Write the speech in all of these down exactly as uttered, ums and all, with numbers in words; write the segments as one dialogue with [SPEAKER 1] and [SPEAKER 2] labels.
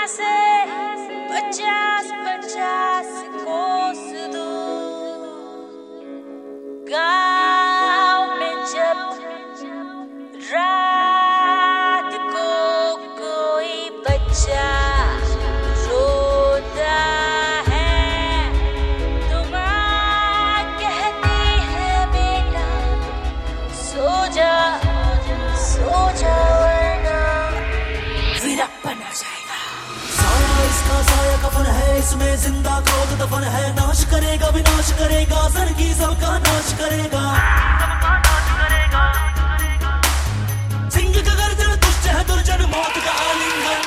[SPEAKER 1] यहाँ से पचास पचास कोस दूर गाँव में जब रात को कोई बच्चा रोता है तो माँ कहती है बेटा सो जा सो जा वरना वीरप्पन आ जाएगा।
[SPEAKER 2] साया इसका साया कफन है, इसमें जिंदा क्रोध दफन है। नाश करेगा विनाश करेगा, जिंदगी सबका नाश करेगा। सिंह का गर्जन दुष्ट है दुर्जन मौत का आलिंगन।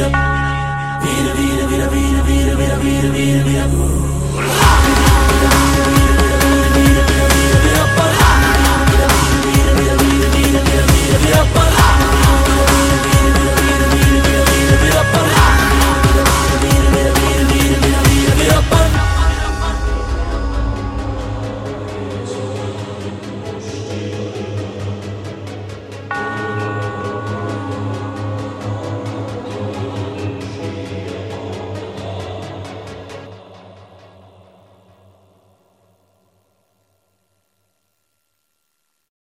[SPEAKER 2] Vira, vira, vira, vira, vira, vira, vira, vira, vira.